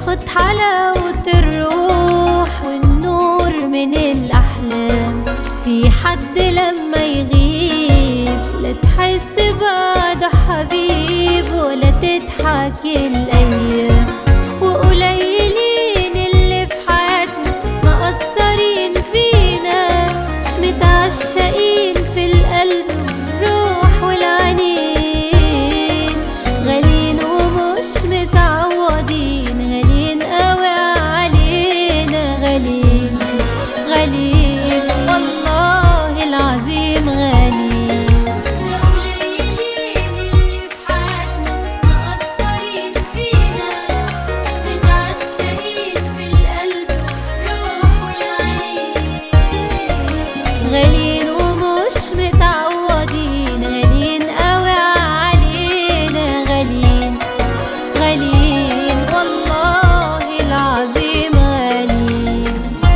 تاخد حلاوة الروح والنور من الأحلام. في حد لما يغيب لا تحس بعده حبيب ولا تضحك الأيام. وقليلين اللي في حياتنا مقصرين فينا، متعشقين في القلب والروح والعينين، غالين ومش متعوضين، غالين قوي علينا، غالين غالين والله العظيم غالين. قليلين اللي في حياتنا مقصرين فينا، متعشقين في القلب والروح والعين، غالين ومش متعوضين، غالين قوي علينا، غالين غالين والله العظيم غالين.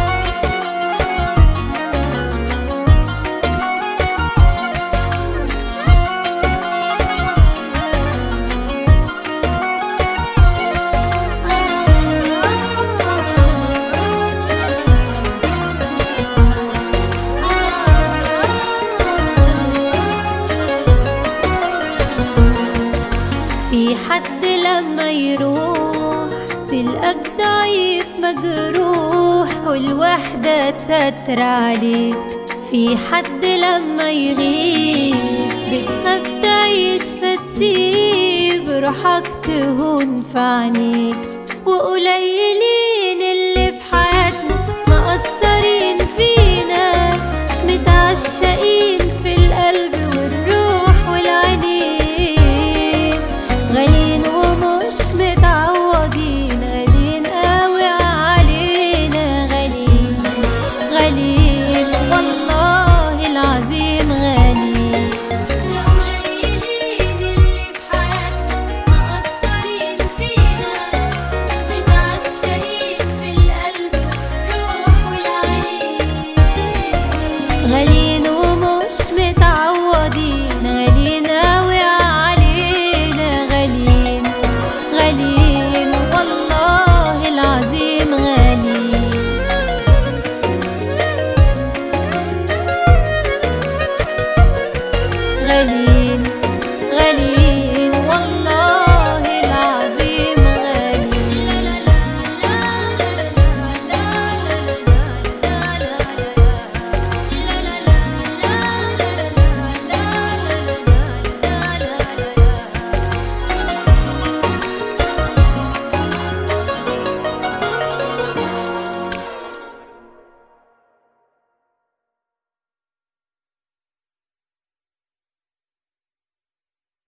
في حد لما يروح تلقاك ضعيف مجروح والوحدة ستر عليك. في حد لما يغيب بتخاف تعيش فتسيب روحك تهون في عينيك. وقليلين